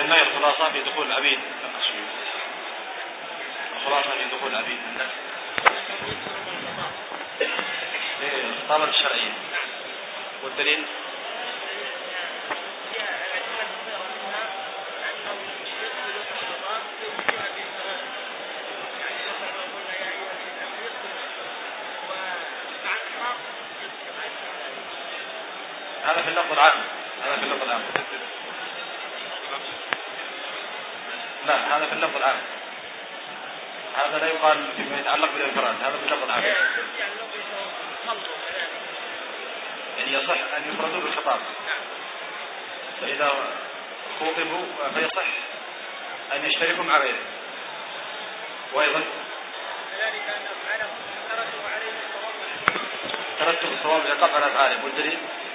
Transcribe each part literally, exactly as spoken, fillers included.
ما هي الخلاصة في دخول العبيد؟ الخلاصة في دخول العبيد الخطابة الشرعية والدليل هذا في اللفظ العام. هذا في اللفظ العام. لا هذا في اللفظ العام. هذا لا يقال فيما يتعلق بالانفراد. هذا في اللفظ العام. يعني يصح أن يفردوا بالخطاب، فإذا خوطبوا فيصح أن يشتركوا مع غيره. وأيضا ترتب الصواب العقاب على أفعاله. والدليل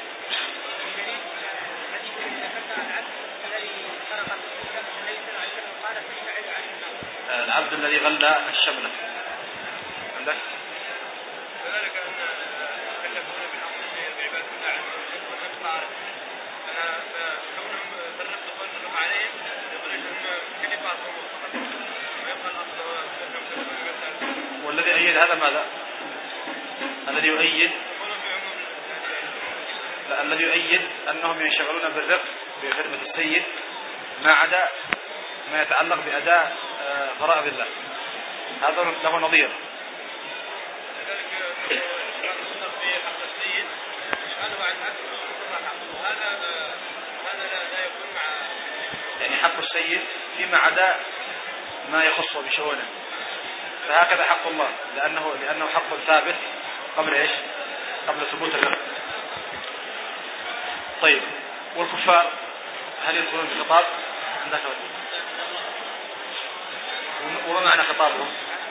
العبد الذي غلى الشملة. عندك كذلك أن يكلفون بالأمر بعبادة الله عز وجل والنفس عارف فكونهم ترتب أنهم عليهم يقول أنهم كلفاتهم وخطأهم ويبقى الأصل أنهم. والذي أيد هذا ماذا؟ الذي يؤيد لا الذي يؤيد أنهم ينشغلون بالرفق بخدمة السيد ما عدا ما يتعلق بأداء فرائض الله. هذا له نظير. يعني حق السيد فيما عدا ما يخص بشؤونه، فهكذا حق الله لأنه لأنه حق ثابت قبل إيش؟ قبل ثبوت الرفق. طيب والكفار هل يدخلون في الخطاب؟ عندك وما معنى خطابهم؟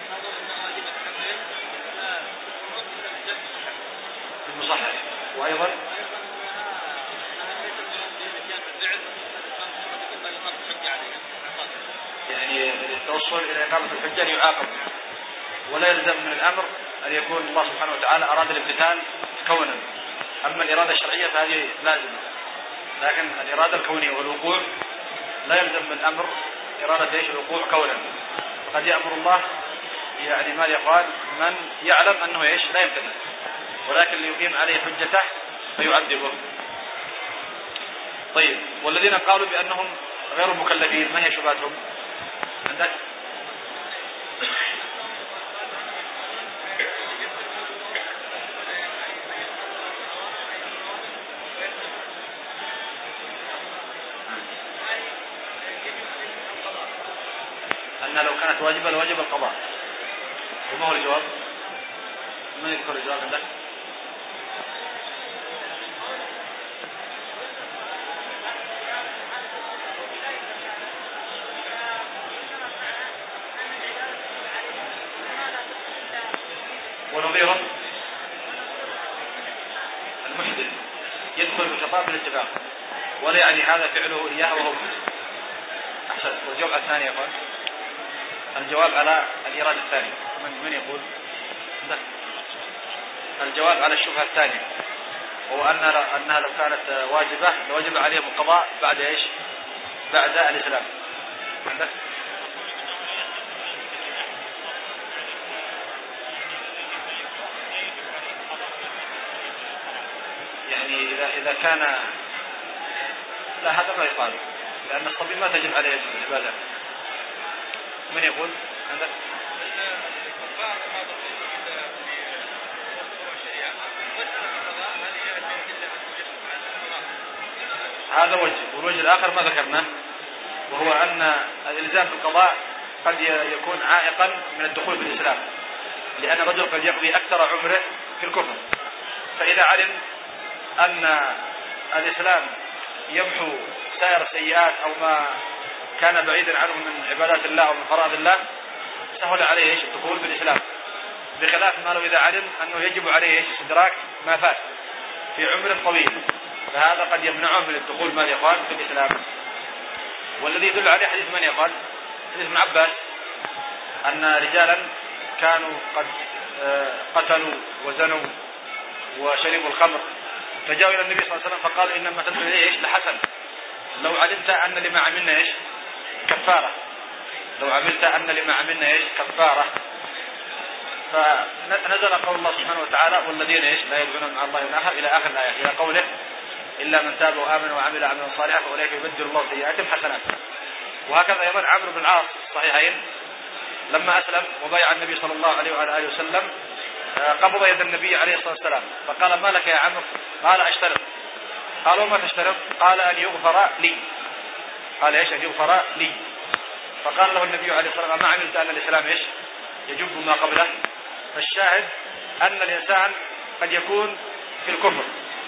المصحح. وأيضا يعني التوصل إلى إقامة الحجة يعاقب، ولا يلزم من الأمر أن يكون الله سبحانه وتعالى أراد الامتثال كونا. أما الإرادة الشرعية فهذه لازمة، لكن الإرادة الكونية والوقوع لا يلزم من الأمر إرادة إيش الوقوع كونا. قد يأمر الله يعني ما يقال من يعلم أنه إيش لا يمتثل، ولكن ليقيم عليه حجته فيعذبه. طيب والذين قالوا بأنهم غير مكلفين ما هي شبهتهم؟ عندك أن لو كانت واجبة لواجب القضاء. وما هو الجواب؟ من يذكر الجواب عندك؟ ونظيره المحدث يدخل في خطاب الاتفاق ولا يعني هذا فعله إياه وهو أحسن. والجواب الثاني يقول الجواب على الإرادة الثانية. من من يقول؟ ده. الجواب على الشبهة الثانية هو أن أنها لو كانت واجبة لوجب عليهم القضاء بعد إيش؟ بعد الإسلام. عندك يعني إذا إذا كان لا هذا ما يقال لأن الصبي ما تجب عليه العبادة. من يقول؟ عندك هذا وجه. والوجه الآخر ما ذكرناه وهو أن الإلزام بالقضاء قد يكون عائقا من الدخول في الإسلام، لأن الرجل قد يقضي أكثر عمره في الكفر، فإذا علم أن الإسلام يمحو سائر السيئات أو ما كان بعيدا عنه من عبادات الله أو من فرائض الله سهل عليه إيش الدخول في الإسلام، بخلاف ما لو إذا علم أنه يجب عليه إيش استدراك ما فات في عمر طويل، فهذا قد يمنعه من الدخول ما يقال في الإسلام. والذي يدل عليه حديث من يقال حديث ابن عباس أن رجالا كانوا قد قتلوا وزنوا وشربوا الخمر فجاءوا إلى النبي صلى الله عليه وسلم فقال إنما تدعو إليه إيش لحسن، لو علمت أن لما عملنا إيش كفارة، لو عملت أن لما عملنا إيش كفارة. فنزل قول الله سبحانه وتعالى والذين إيش لا يدعون مع الله إلها إلى آخر الآية، إلى قوله إلا من تاب وآمن وعمل عملا صالحا فأولئك يبدل الله سيئاتهم حسنات. وهكذا أيضا عمرو بن العاص الصحيحين لما أسلم وبايع النبي صلى الله عليه وعلى آله وسلم قبض يد النبي عليه الصلاة والسلام فقال ما لك يا عمرو؟ قال أشترط. قالوا ما تشترط؟ قال أن يغفر لي. قال إيش؟ أن يغفر لي. فقال له النبي عليه الصلاة والسلام ما عملت أن الإسلام إيش يجب ما قبله. فالشاهد أن الإنسان قد يكون في الكفر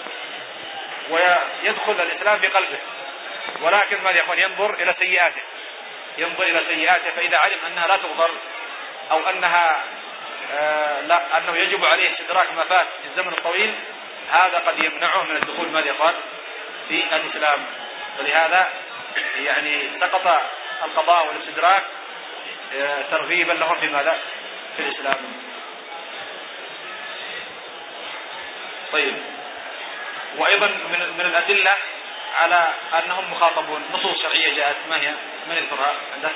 ويدخل الإسلام في قلبه، ولكن ماذا يكون؟ ينظر إلى سيئاته، ينظر إلى سيئاته، فإذا علم أنها لا تغفر أو أنها آه لا أنه يجب عليه استدراك ما فات في الزمن الطويل، هذا قد يمنعه من الدخول ماذا يقال في الإسلام. ولهذا يعني سقط القضاء والاستدراك آه ترغيبا لهم في ماذا؟ في الإسلام. طيب، وأيضا من من الأدلة على أنهم مخاطبون نصوص شرعية جاءت، ما هي؟ من يذكرها عنده؟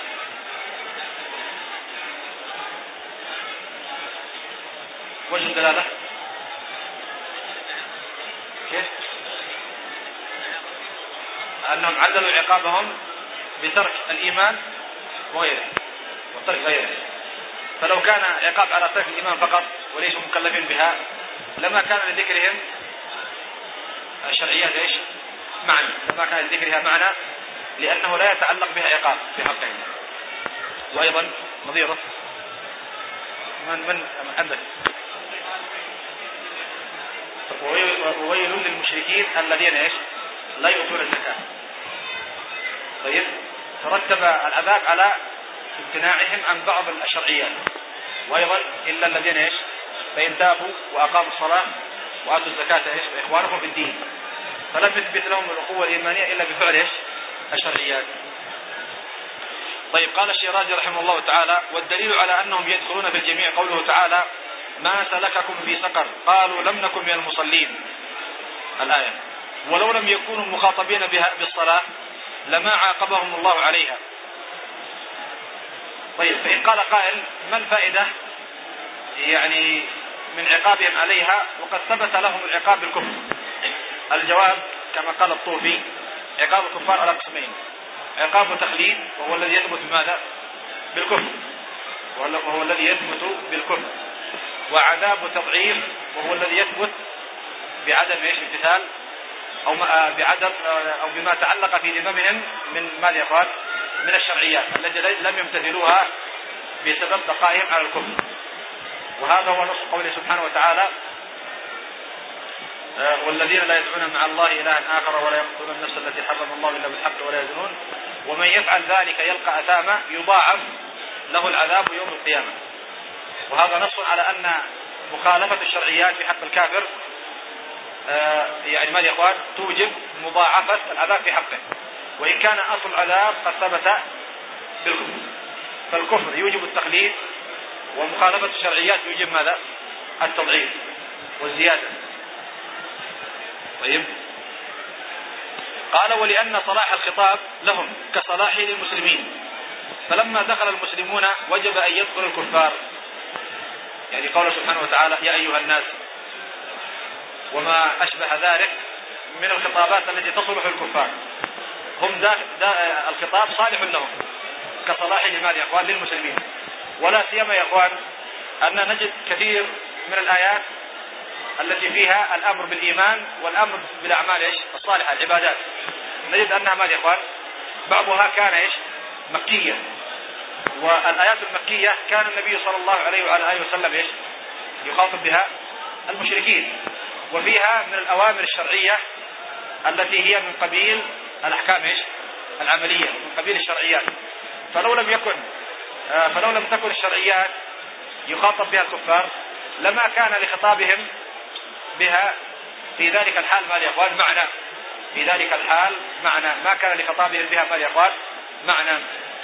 وجه الدلالة كيف؟ أنهم عدلوا عقابهم بترك الإيمان وغيره وترك غيره. فلو كان عقاب على ترك الإيمان فقط وليسوا مكلفين بها لما كان لذكرهم الشرعيات ايش؟ معنى، لما كان لذكرها معنى لأنه لا يتعلق بها عقاب في حقهم. وأيضا نظيره من من عندك وويل للمشركين الذين ايش؟ لا يؤتون الزكاة. طيب، ترتب العذاب على امتناعهم عن بعض الشرعيات. وأيضا إلا الذين ايش؟ فإن تابوا وأقاموا الصلاة وآتوا الزكاة ايش؟ وإخوانهم في الدين. فلم يثبت لهم الأخوة الإيمانية إلا بفعل ايش؟ الشرعيات. طيب، قال الشيرازي رحمه الله تعالى والدليل على أنهم يدخلون في الجميع قوله تعالى ما سلككم في سقر قالوا لم نكن من المصلين، الآية. ولو لم يكونوا مخاطبين بها بالصلاة لما عاقبهم الله عليها. طيب، فإن قال قائل ما الفائدة يعني من عقابهم عليها وقد ثبت لهم العقاب بالكفر؟ الجواب كما قال الطوفي عقاب الكفار على قسمين: عقاب تخليد وهو الذي يثبت بماذا؟ بالكفر، وهو الذي يثبت بالكفر، وعذاب تضعيف وهو الذي يثبت بعدم ايش؟ امتثال او بعدم او بما تعلق في ذممهم من ماذا يقال؟ من الشرعيات التي لم يمتثلوها بسبب بقائهم على الكفر. وهذا هو نص قوله سبحانه وتعالى والذين لا يدعون مع الله إلها آخر ولا يقتلون النفس التي حرم الله إلا بالحق ولا يزنون ومن يفعل ذلك يلقى أثاما يضاعف له العذاب يوم القيامة. وهذا نص على أن مخالفة الشرعيات في حق الكافر يعني ماذا يقال؟ توجب مضاعفة العذاب في حقه، وإن كان أصل العذاب قد ثبت بالكفر. فالكفر يوجب التقليد، ومخالفة الشرعيات يوجب ماذا؟ التضعيف والزيادة. طيب، قال ولأن صلاح الخطاب لهم كصلاحه للمسلمين، فلما دخل المسلمون وجب أن يدخل الكفار، يعني قول سبحانه وتعالى يا أيها الناس وما أشبه ذلك من الخطابات التي تصلح الكفار، هم دا دا الخطاب صالح لهم كصلاحه لماذا يا إخوان؟ للمسلمين. ولا سيما يا إخوان أن نجد كثير من الآيات التي فيها الأمر بالإيمان والأمر بالأعمال إيش؟ الصالحة، العبادات، نجد أنها ماذا يا إخوان؟ بعضها كان إيش؟ مكية. والآيات المكية كان النبي صلى الله عليه وعلى آله وسلم إيش؟ يخاطب بها المشركين، وفيها من الأوامر الشرعية التي هي من قبيل الأحكام إيش؟ العملية، من قبيل الشرعيات. فلو لم يكن فلو لم تكن الشرعيات يخاطب بها الكفار لما كان لخطابهم بها في ذلك الحال ماذا يقال؟ معنى. في ذلك الحال معنى، ما كان لخطابهم بها ماذا يقال؟ معنى.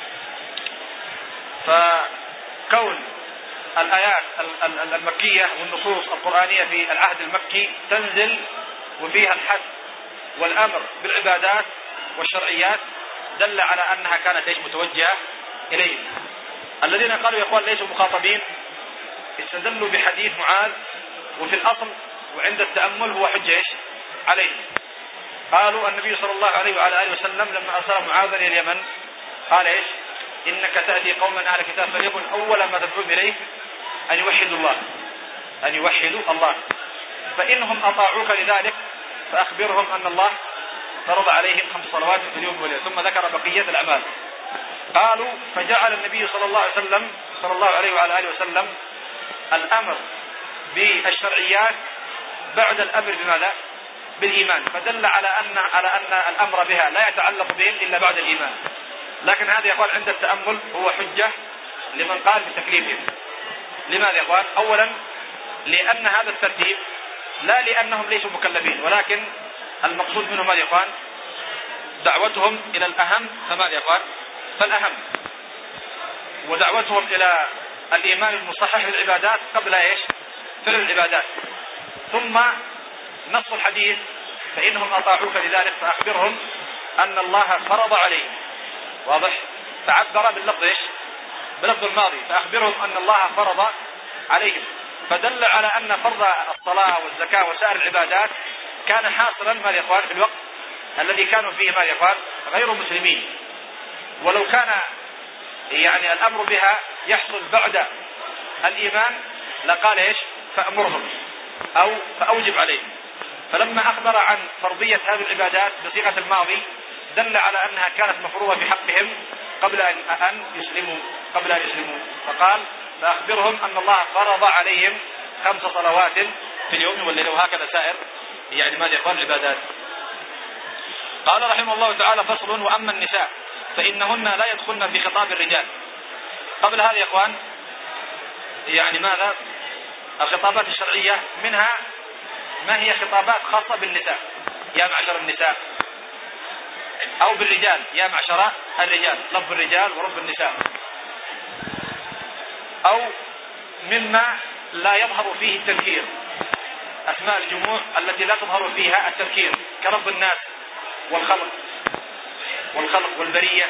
فكون الآيات المكية والنصوص القرآنية في العهد المكي تنزل وفيها الحث والأمر بالعبادات والشرعيات، دل على أنها كانت ايش متوجهة إليهم. الذين قالوا يا إخوان ليسوا مخاطبين استدلوا بحديث معاذ، وفي الأصل وعند التأمل هو حجة ايش عليه. قالوا النبي صلى الله عليه وعلى آله وسلم لما أرسل معاذا إلى اليمن قال ايش؟ إنك تأتي قوما أهل كتاب فليكن أول ما تدعوهم إليه أن يوحدوا الله، أن يوحدوا الله، فإنهم أطاعوك لذلك فأخبرهم أن الله فرض عليهم خمس صلوات في اليوم والليلة. ثم ذكر بقية الأعمال. قالوا فجعل النبي صلى الله عليه وسلم صلى الله عليه وعلى آله وسلم الأمر بالشرعيات بعد الأمر بماذا؟ بالإيمان، فدل على أن على أن الأمر بها لا يتعلق بهم إلا بعد الإيمان. لكن هذا يا إخوان عند التأمل هو حجة لمن قال بتكليفهم. لماذا يا إخوان؟ أولا لأن هذا الترتيب لا لأنهم ليسوا مكلفين، ولكن المقصود منهم ماذا يا إخوان؟ دعوتهم إلى الأهم، فماذا يا إخوان؟ فالأهم، ودعوتهم إلى الإيمان المصحح للعبادات قبل إيش؟ فعل العبادات. ثم نص الحديث فإنهم أطاعوك لذلك فأخبرهم أن الله فرض عليهم. واضح؟ تعبر باللفظ إيش؟ بلفظ الماضي، فأخبرهم أن الله فرض عليهم، فدل على أن فرض الصلاة والزكاة وسائر العبادات كان حاصلا ما يا إخوان في الوقت الذي كانوا فيه ما يا إخوان غير مسلمين. ولو كان يعني الأمر بها يحصل بعد الإيمان لقال إيش؟ فأمرهم أو فأوجب عليهم. فلما أخبر عن فرضية هذه العبادات بصيغة الماضي دل على أنها كانت مفروضة في حقهم قبل أن يسلموا قبل أن يسلموا فقال فأخبرهم أن الله فرض عليهم خمس صلوات في اليوم والليلة، وهكذا سائر يعني ماذا يقال العبادات. قال رحمه الله تعالى فصل: وأما النساء فإنهن لا يدخلن في خطاب الرجال. قبل هذا يا إخوان يعني ماذا الخطابات الشرعية، منها ما هي خطابات خاصة بالنساء يا معشر النساء، أو بالرجال يا معشر الرجال، لفظ الرجال ورب النساء، أو مما لا يظهر فيه التذكير، أسماء الجموع التي لا تظهر فيها التذكير كلفظ الناس والخلق والخلق والبرية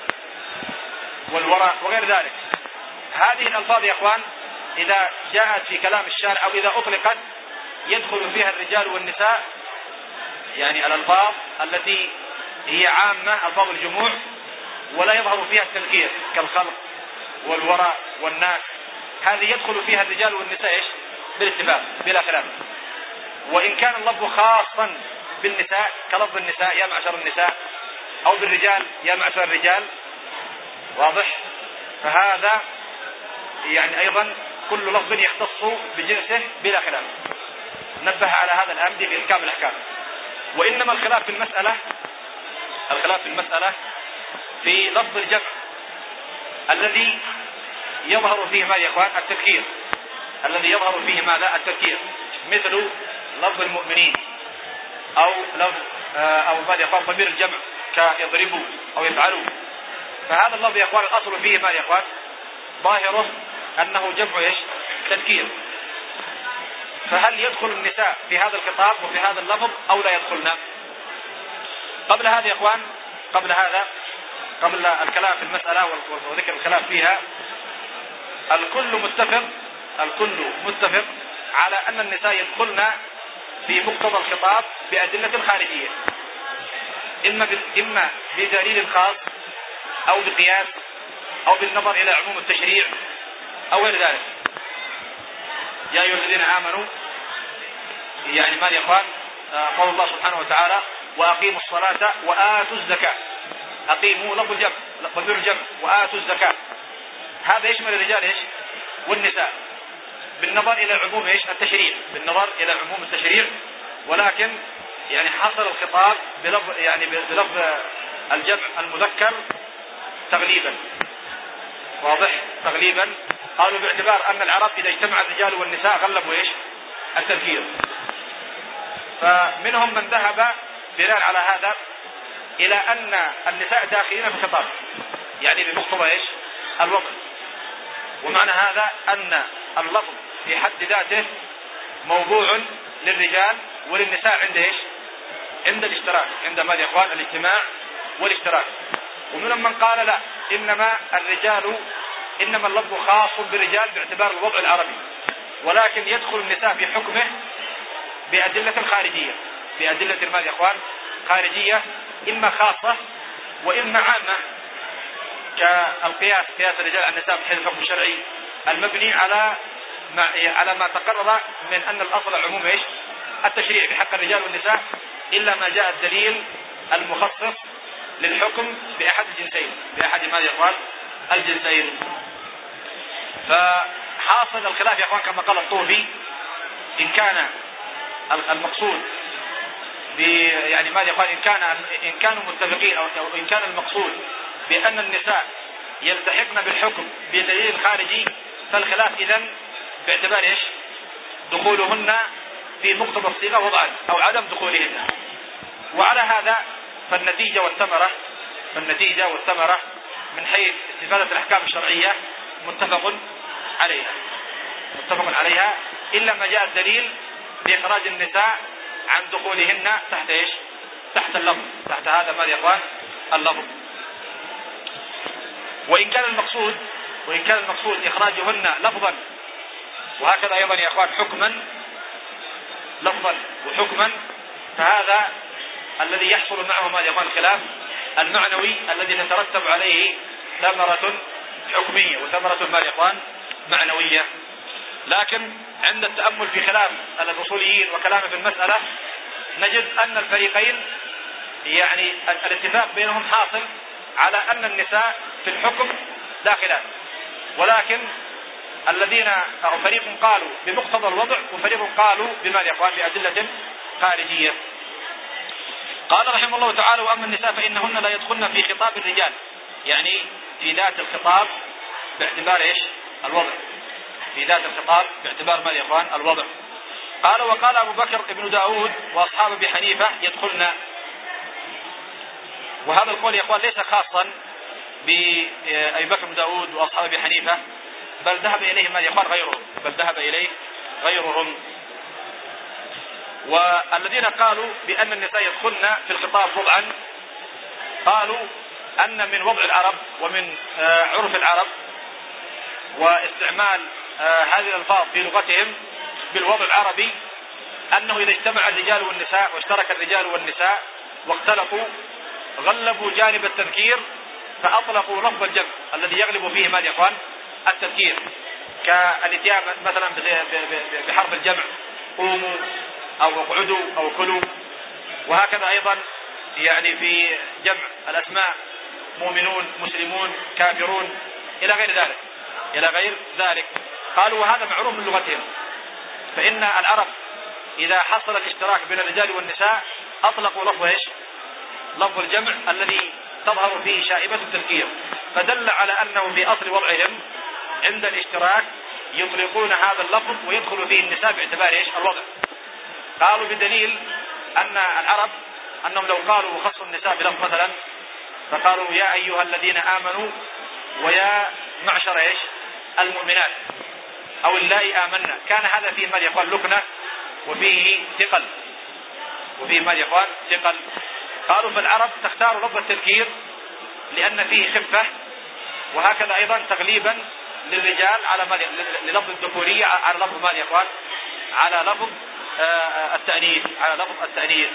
والوراء وغير ذلك. هذه الألفاظ يا إخوان إذا جاءت في كلام الشارع أو إذا أطلقت يدخل فيها الرجال والنساء، يعني الألفاظ التي هي عامة ألفاظ الجموع ولا يظهر فيها التذكير كالخلق والوراء والناس، هذه يدخل فيها الرجال والنساء إيش؟ بالاتفاق بلا خلاف. وإن كان اللفظ خاصا بالنساء كلفظ النساء يا معشر النساء، أو بالرجال يا معشر الرجال، واضح؟ فهذا يعني أيضا كل لفظ يختص بجنسه بلا خلاف. نبه على هذا الأمر في إحكام الأحكام. وإنما الخلاف في المسألة الخلاف في المسألة في لفظ الجمع الذي يظهر فيه ما يا إخوان التذكير، الذي يظهر فيه ماذا التذكير، مثل لفظ المؤمنين، أو لفظ أو ما يقال ضمير الجمع كيضربوا أو يفعلوا. فهذا اللفظ يا إخوان الأصل فيه ما يا إخوان ظاهره أنه جمع إيش؟ تذكير. فهل يدخل النساء في هذا الخطاب وفي هذا اللفظ أو لا يدخلنا؟ قبل هذا يا إخوان قبل هذا قبل الكلام في المسألة وذكر الكلام فيها، الكل متفق الكل متفق على أن النساء يدخلن في مقتضى الخطاب بأدلة خارجية، إما إما بدليل خاص أو بقياس أو بالنظر إلى عموم التشريع أو غير ذلك. يا أيها الذين آمنوا يعني ما يا إخوان قول الله سبحانه وتعالى وأقيموا الصلاة وآتوا الزكاة. أقيموا لفظ الجمع ضمير الجمع وآتوا الزكاة، هذا يشمل الرجال إيش والنساء بالنظر إلى عموم إيش التشريع بالنظر إلى عموم التشريع، ولكن يعني حصل الخطاب بلفظ يعني بلفظ الجمع المذكر تغليبا. واضح؟ تغليبا. قالوا باعتبار أن العرب إذا اجتمع الرجال والنساء غلبوا إيش التذكير. فمنهم من ذهب بناء على هذا إلى أن النساء داخلين في الخطاب يعني بمقتضى إيش الوضع. ومعنى هذا أن اللفظ في حد ذاته موضوع للرجال وللنساء عند إيش عند الاشتراك، عند ماذا يا إخوان الاجتماع والاشتراك. ومن من قال لا، إنما الرجال إنما اللفظ خاص بالرجال باعتبار الوضع العربي، ولكن يدخل النساء في حكمه بأدلة خارجية، بأدلة المال يا إخوان خارجية، إما خاصة وإما عامة، كالقياس قياس الرجال على النساء من حيث الحكم الشرعي المبني على ما على ما تقرر من أن الأصل عموم إيش؟ التشريع بحق الرجال والنساء، إلا ما جاء الدليل المخصص للحكم بأحد الجنسين، بأحد ما يقال الجنسين. فحاصل الخلاف يا أخوان كما قال الطوفي، إن كان المقصود يعني ما يقال إن كان إن كانوا متفقين أو إن كان المقصود بأن النساء يلتحقن بالحكم بدليل خارجي، فالخلاف إذن باعتبار إيش؟ دخولهن في مقتضى الصيغة وضعا أو عدم دخولهن. وعلى هذا فالنتيجة والثمرة فالنتيجة والثمرة من حيث استفادة الأحكام الشرعية متفق عليها متفق عليها إلا ما جاء الدليل بإخراج النساء عن دخولهن تحت إيش؟ تحت اللفظ، تحت هذا ما يقال اللفظ. وإن كان المقصود وإن كان المقصود إخراجهن لفظا، وهكذا أيضا يا أخوان حكما، لفظا وحكما، فهذا الذي يحصل معه ما يقال الخلاف المعنوي الذي تترتب عليه ثمرة حكمية وثمرة ما يقال معنوية. لكن عند التأمل في خلاف الأصوليين وكلامه في المسألة نجد أن الفريقين يعني الاتفاق بينهم حاصل على أن النساء في الحكم داخلات، ولكن الذين أو فريق قالوا بمقتضى الوضع وفريق قالوا بما يقال بأدلة خارجية. قال رحمه الله تعالى: وأما النساء فإنهن لا يدخلن في خطاب الرجال، يعني في ذات الخطاب باعتبار إيش؟ الوضع، في ذات الخطاب باعتبار ما يقال الوضع. قال: وقال أبو بكر ابن داود وأصحاب أبي حنيفة يدخلن. وهذا القول يا إخوان ليس خاصا بأبي بكر بن داود وأصحاب أبي حنيفة، بل ذهب إليه ما يقال غيرهم بل ذهب إليه غيرهم. والذين قالوا بأن النساء يدخلن في الخطاب وضعا قالوا أن من وضع العرب ومن عرف العرب واستعمال هذه الألفاظ في لغتهم بالوضع العربي أنه إذا اجتمع الرجال والنساء واشترك الرجال والنساء واختلطوا غلبوا جانب التذكير فأطلقوا لفظ الجمع الذي يغلب فيه ما يقال التذكير، كالاتيان مثلا بحرف الجمع قوموا أو اقعدوا أو كلوا. وهكذا أيضا يعني في جمع الأسماء مؤمنون مسلمون كافرون إلى غير ذلك إلى غير ذلك قالوا وهذا معروف من لغتهم، فإن العرب إذا حصل الاشتراك بين الرجال والنساء أطلقوا لفظ إيش؟ لفظ الجمع الذي تظهر فيه شائبة التذكير، فدل على أنه في أصل وضعهم عند الاشتراك يطلقون هذا اللفظ ويدخل فيه النساء باعتبار إيش؟ الوضع. قالوا بدليل أن العرب أنهم لو قالوا وخصوا النساء بلفظ مثلا فقالوا يا أيها الذين آمنوا ويا معشر إيش؟ المؤمنات أو اللائي آمنا، كان هذا فيه ما يقال لكنة وفيه ثقل وفيه ما يقال ثقل. قالوا فالعرب تختار لفظ التذكير لأن فيه خفة، وهكذا أيضا تغليبا للرجال على ما للفظ الذكورية على لفظ ما يقال على لفظ التأنيث على لفظ التأنيث.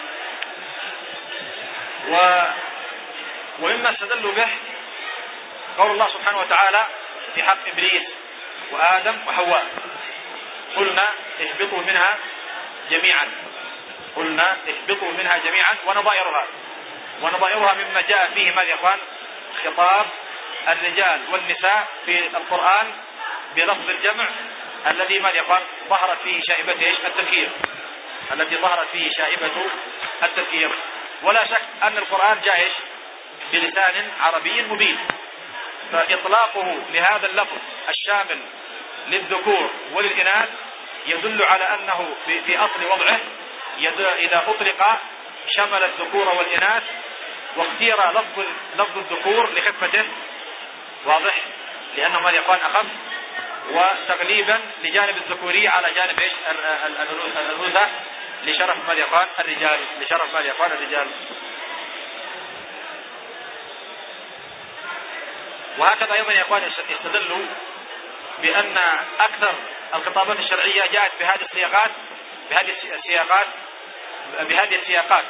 و ومما استدلوا به قول الله سبحانه وتعالى في حق إبليس وآدم وحواء: قلنا اهبطوا منها جميعا قلنا اهبطوا منها جميعا ونظائرها ونظائرها مما جاء فيه ما يقال خطاب الرجال والنساء في القرآن بلفظ الجمع الذي ما يقال ظهرت فيه شائبة التذكير التي ظهرت فيه شائبة التذكير. ولا شك أن القرآن جاء بلسان عربي مبين، فإطلاقه لهذا اللفظ الشامل للذكور وللإناث يدل على أنه في أصل وضعه إذا أطلق شمل الذكور والإناث، واختير لفظ لفظ الذكور لخفته واضح لأنه ما يقال أخف، وتغليبا لجانب الذكورية على جانب إيش الأنوثة لشرف ما يقال الرجال لشرف ما يقال الرجال. وهكذا أيضا يا إخوان يستدلوا بأن أكثر الخطابات الشرعية جاءت بهذه السياقات بهذه السياقات بهذه السياقات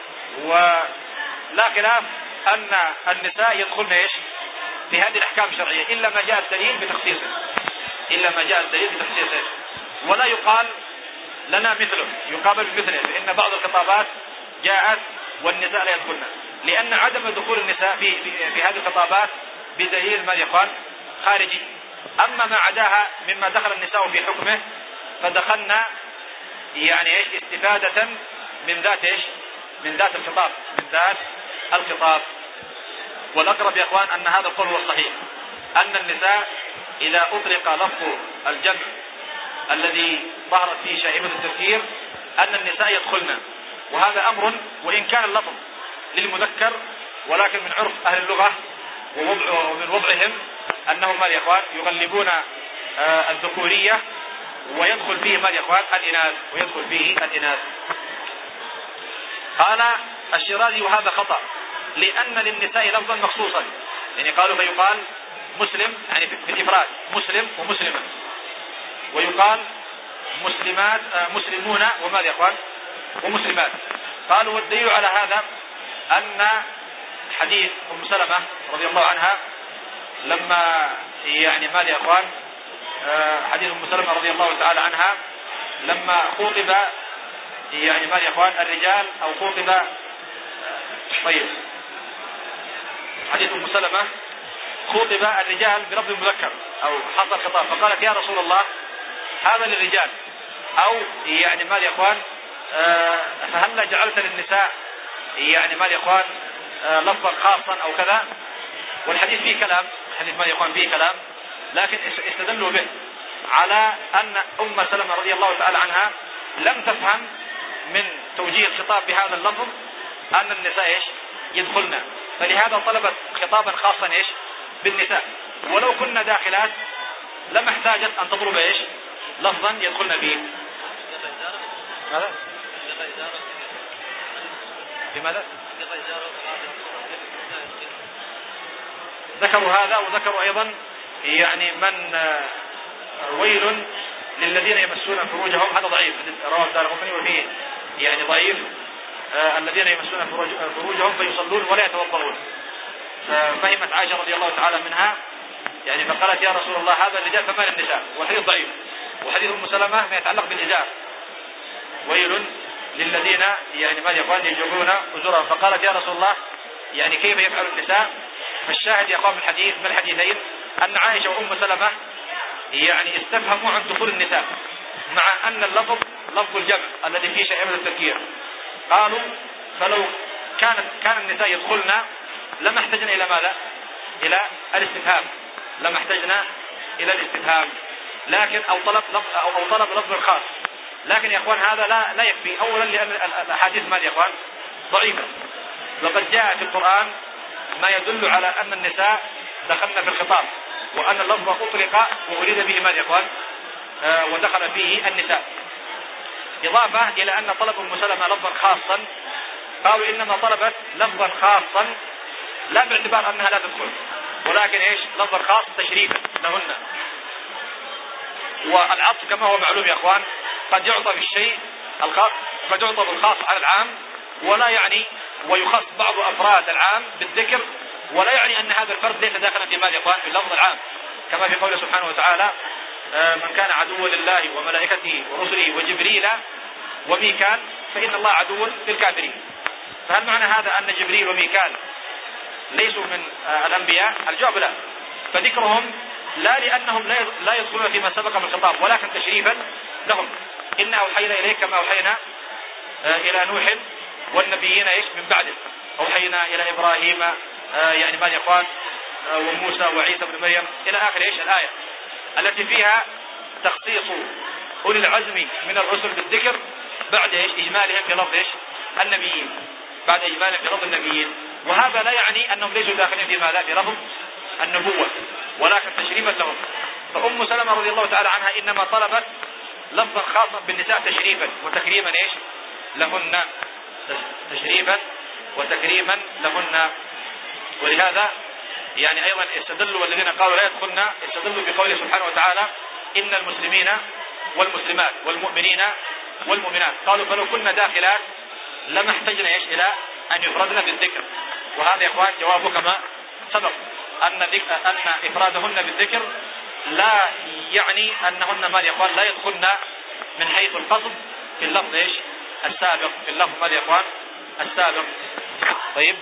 ولا خلاف أن النساء يدخلن إيش في هذه الأحكام الشرعية إلا ما جاء الدليل بتخصيصه إلا ما جاء الدليل بتخصيصه ولا يقال لنا مثله يقابل بمثله، لأن بعض الخطابات جاءت والنساء لا يدخلن، لأن عدم دخول النساء في, في, في هذه الخطابات بدليل ما يقال خارجي. أما ما عداها مما دخل النساء في حكمه فدخلنا يعني إيش استفادة من ذات إيش من ذات الخطاب من ذات الخطاب. والأقرب يا إخوان أن هذا القول هو الصحيح، أن النساء إذا أطلق لفظ الجمع الذي ظهرت فيه شائبة التذكير أن النساء يدخلن، وهذا أمر وإن كان اللفظ للمذكر ولكن من عرف أهل اللغة ومن وضعهم أنهم ما يا إخوان يغلبون آه الذكورية ويدخل فيه ما يا إخوان الإناث ويدخل فيه الإناث. قال الشيرازي وهذا خطأ، لأن للنساء لفظا مخصوصا، يعني قالوا فيقال مسلم يعني في الإفراد مسلم ومسلمة، ويقال مسلمات آه مسلمون وما يا إخوان ومسلمات. قالوا والدليل على هذا أن حديث أم سلمة رضي الله عنها لما يعني ما يا إخوان آه حديث أم سلمة رضي الله تعالى عنها لما خوطب يعني ما يا إخوان الرجال أو خوطب آه طيب حديث أم سلمة خوطب الرجال برب مذكر أو حصل خطاب فقالت يا رسول الله هذا للرجال أو يعني ما يا إخوان آه فهل جعلت للنساء يعني ما يا إخوان آه لفظا خاصا أو كذا. والحديث فيه كلام الحديث ما يقال فيه كلام لكن استدلوا به على أن أم سلمة رضي الله تعالى عنها لم تفهم من توجيه الخطاب بهذا اللفظ أن النساء إيش يدخلنا، فلهذا طلبت خطابا خاصا إيش بالنساء، ولو كنا داخلات لما احتاجت أن تطلب إيش لفظا يدخلنا به. ماذا؟ لماذا؟ ذكروا هذا وذكروا أيضا يعني من ويل للذين يمسون فروجهم، هذا ضعيف رواه الدارقطني وفيه يعني ضعيف آه الذين يمسون فروجهم فيصلون ولا يتوضؤون. ففهمت عائشة رضي الله تعالى منها يعني فقالت يا رسول الله هذا الرجال فما للنساء، والحديث ضعيف. وحديث أم سلمة ما يتعلق بالإزار ويل للذين يعني ما يقال يجرون أزرهم، فقالت يا رسول الله يعني كيف يفعل النساء. فالشاهد يا اخوان الحديث من الحديثين أن عائشة وأم سلمة يعني استفهموا عن دخول النساء مع أن اللفظ لفظ الجمع الذي فيه شائبة التذكير. قالوا فلو كانت كان النساء يدخلنا لما احتجنا إلى ماذا؟ إلى الاستفهام لما احتجنا إلى الاستفهام لكن أو طلب لفظ أو, أو طلب لفظ الخاص. لكن يا اخوان هذا لا لا يكفي، اولا لان الاحاديث ما يا اخوان ضعيفه، وقد جاء في القران ما يدل على ان النساء دخلن في الخطاب وان اللفظ اطلق واريد به ما يا اخوان آه ودخل فيه النساء، اضافه الى ان طلب ام سلمة لفظا خاصا قالوا انما طلبت لفظا خاصا لا باعتبار انها لا تدخل ولكن ايش لفظا خاص تشريفا لهن. والعطف كما هو معلوم يا اخوان قد يعطى بالشيء الخاص قد يعطى بالخاص على العام ولا يعني ويخص بعض افراد العام بالذكر ولا يعني ان هذا الفرد ليس داخلا في ماذا يا اخوان في اللفظ العام، كما في قوله سبحانه وتعالى من كان عدوا لله وملائكته ورسله وجبريل وميكال فإن الله عدو للكافرين. فهل معنى هذا أن جبريل وميكال ليسوا من الأنبياء؟ الجواب لا، فذكرهم لا لأنهم لا يدخلون فيما سبق من الخطاب ولكن تشريفا لهم. إنا أوحينا إليك كما أوحينا إلى نوح والنبيين إيش من بعده، أوحينا إلى إبراهيم يعني ما يقال وموسى وعيسى بن مريم إلى آخر إيش الآية التي فيها تخصيص أولي العزم من الرسل بالذكر بعد إيش إجمالهم في لفظ إيش النبيين بعد إجمالهم في لفظ النبيين. وهذا لا يعني أنهم ليسوا داخلين في ماذا في لفظ النبوة ولكن تشريفا لهم. فأم سلمة رضي الله تعالى عنها إنما طلبت لفظا خاصا بالنساء تشريفا وتكريما إيش لهن تشريفا وتكريما لهن. ولهذا يعني أيضا استدلوا والذين قالوا لا يدخلن استدلوا بقوله سبحانه وتعالى إن المسلمين والمسلمات والمؤمنين والمؤمنات قالوا فلو كنا داخلات لما احتجنا ايش الى ان يفردنا بالذكر. وهذا يا اخوان جوابه كما سبق ان ان افرادهن بالذكر لا يعني انهن ما يا اخوان لا يدخلن من حيث القصد في اللفظ ايش السابق في اللفظ ما يا اخوان السابق. طيب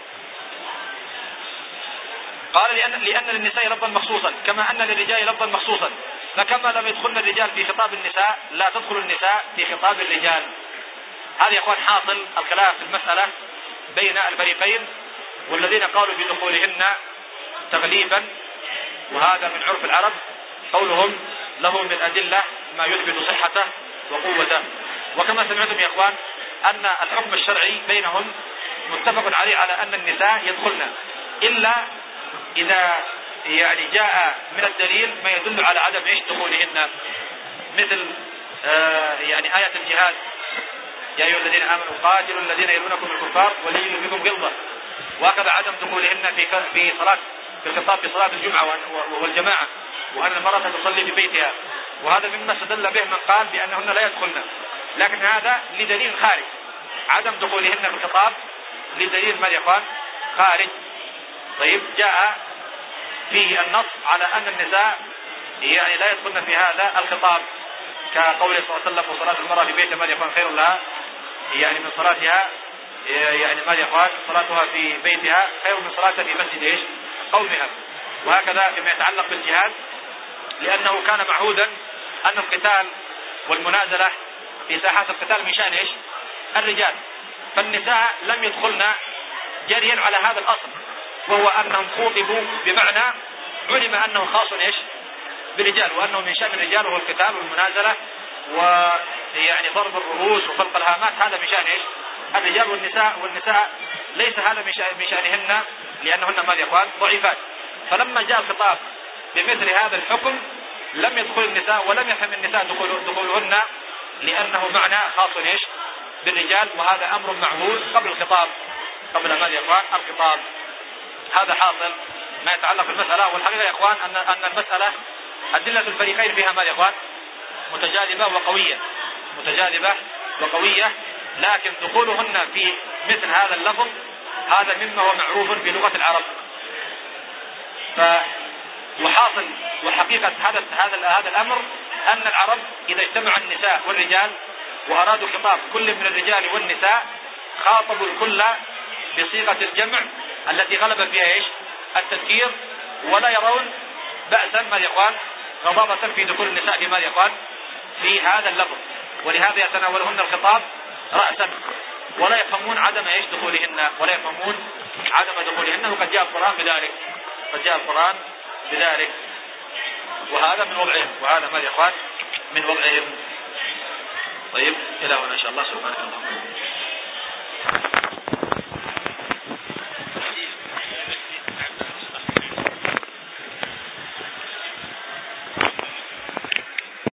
قال لأن, لأن للنساء لفظا مخصوصا كما أن للرجال لفظا مخصوصا فكما لم يدخلن الرجال في خطاب النساء لا تدخل النساء في خطاب الرجال. هذا يا اخوان حاصل الخلاف في المسألة بين الفريقين والذين قالوا بدخولهن تغليبا وهذا من عرف العرب قولهم له من الأدلة ما يثبت صحته وقوته. وكما سمعتم يا اخوان أن الحكم الشرعي بينهم متفق عليه على أن النساء يدخلن إلا إذا يعني جاء من الدليل ما يدل على عدم ايش دخولهن مثل آه يعني آية الجهاد يا أيها الذين آمنوا قاتلوا الذين يلونكم الكفار وليجدوا بكم غلظة وهكذا عدم دخولهن في في صلاة في الخطاب في صلاة الجمعة والجماعة وأن المرأة تصلي في بيتها وهذا مما استدل به من قال بأنهن لا يدخلن لكن هذا لدليل خارج عدم دخولهن في الخطاب لدليل ما يقال خارج. طيب جاء فيه النص على أن النساء يعني لا يدخلن في هذا الخطاب كقوله صلى الله عليه وسلم وصلاة المرأة في بيتها ما يكون خير لها يعني من صلاتها يعني ما يقال صلاتها في بيتها خير من صلاتها في مسجد ايش قومها. وهكذا فيما يتعلق بالجهاد لأنه كان معهودا أن القتال والمنازلة في ساحات القتال من شأن ايش الرجال فالنساء لم يدخلن جريا على هذا الأصل وهو أنهم خوطبوا بمعنى علم أنه خاص ايش بالرجال وأنه من شأن الرجال وهو القتال والمنازلة ويعني ضرب الرؤوس وفلق الهامات هذا من شأن ايش الرجال والنساء والنساء ليس هذا من شأن من شأنهن لأنهن ما يقال ضعيفات. فلما جاء الخطاب بمثل هذا الحكم لم يدخل النساء ولم يفهم النساء دخول دخولهن لأنه معنى خاص ايش بالرجال وهذا أمر معهود قبل الخطاب قبل ما يقال الخطاب. هذا حاصل ما يتعلق بالمسألة. والحقيقة يا اخوان أن أن المسألة أدلة الفريقين فيها ما يا اخوان متجاذبة وقوية متجاذبة وقوية لكن دخولهن في مثل هذا اللفظ هذا مما هو معروف في لغة العرب. ف وحاصل وحقيقة هذا هذا هذا الأمر أن العرب إذا اجتمع النساء والرجال وأرادوا خطاب كل من الرجال والنساء خاطبوا الكل بصيغة الجمع التي غلب فيها ايش التذكير ولا يرون بأسا ما يقال غضاضة في دخول النساء في ما يقال في هذا اللفظ ولهذا يتناولهن الخطاب رأسا ولا يفهمون عدم ايش دخولهن ولا يفهمون عدم دخولهن وقد جاء القرآن بذلك قد جاء القرآن بذلك وهذا من وضعهم وهذا ما يقال من وضعهم. طيب إلى هنا إن شاء الله سبحانه وتعالى.